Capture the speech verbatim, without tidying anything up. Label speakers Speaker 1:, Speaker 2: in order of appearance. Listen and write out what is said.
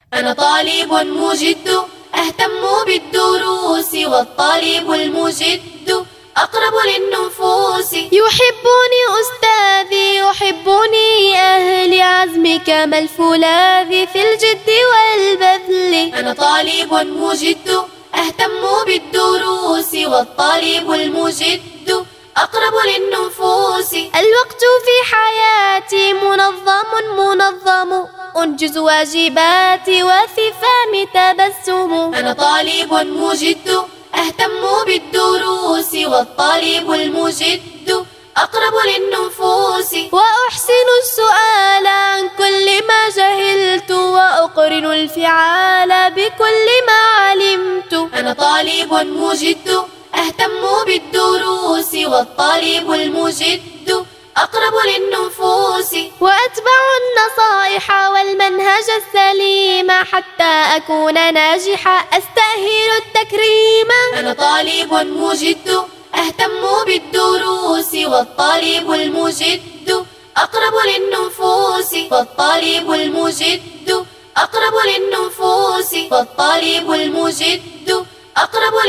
Speaker 1: أنا طالب مجد أهتم بالدروس، والطالب المجد أقرب للنفوس.
Speaker 2: يحبني أستاذي يحبني أهلي، عزمي كما الفولاذ في الجد والبذل.
Speaker 1: أنا طالب مجد أهتم بالدروس، والطالب المجد أقرب للنفوس.
Speaker 2: الوقت في حياتي منظم منظم، أنجز واجباتي وفي فمي تبسم.
Speaker 1: أنا طالب مجد أهتم بالدروس، والطالب المجد أقرب للنفوس.
Speaker 2: وأحسن السؤال عن كل ما جهلت، وأقرن الفعال بكل ما علمت.
Speaker 1: أنا طالب مجد أهتم بالدروس، والطالب المجد أقرب للنفوس.
Speaker 2: وأتبع النصائح والمنهج السليم، حتى أكون ناجحا أستأهل التكريم.
Speaker 1: أنا طالب مجد أهتم بالدروس، والطالب المجد أقرب للنفوس. والطالب المجد أقرب للنفوس. والطالب المجد أقرب